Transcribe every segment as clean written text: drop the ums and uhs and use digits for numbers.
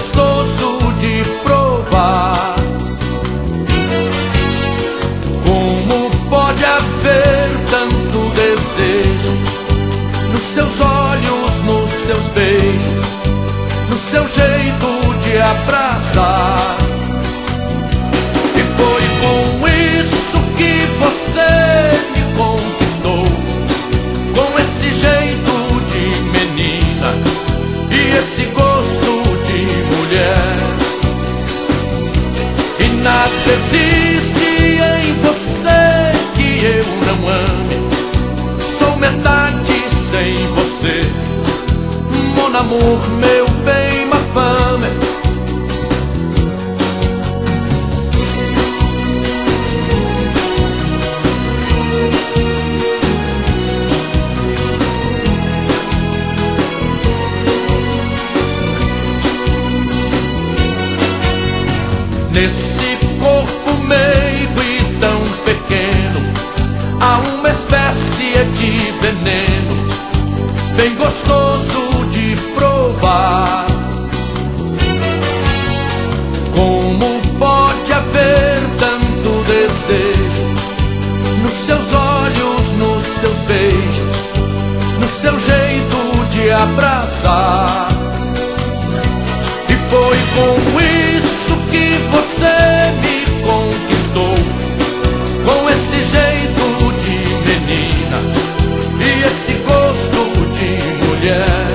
gostoso de provar. Como pode haver tanto desejo nos seus olhos, nos seus beijos, no seu jeito de abraçar? E foi com isso que você me conquistou, com esse jeito de menina e esse gosto de mulher. E nada existe em você que eu não ame. Sou metade sem você, mon amour, meu bem, ma femme. Nesse corpo meigo e tão pequeno há uma espécie de veneno bem gostoso de provar. Como pode haver tanto desejo nos seus olhos, nos seus beijos, no seu jeito de abraçar? E foi com isso que você me conquistou, com esse jeito de menina e esse gosto de mulher.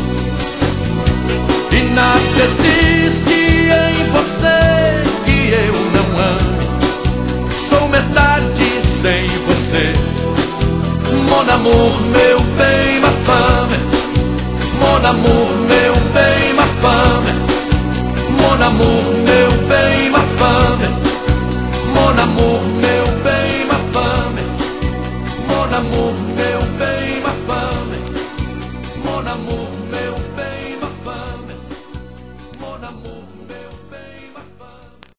E nada existe em você que eu não ame. Sou metade sem você, mon amour, meu bem, ma femme. Mon amour, meu bem, ma femme. Mon amour, meu bem, ma femme. Mon amour, meu bem, ma femme. Mon amour,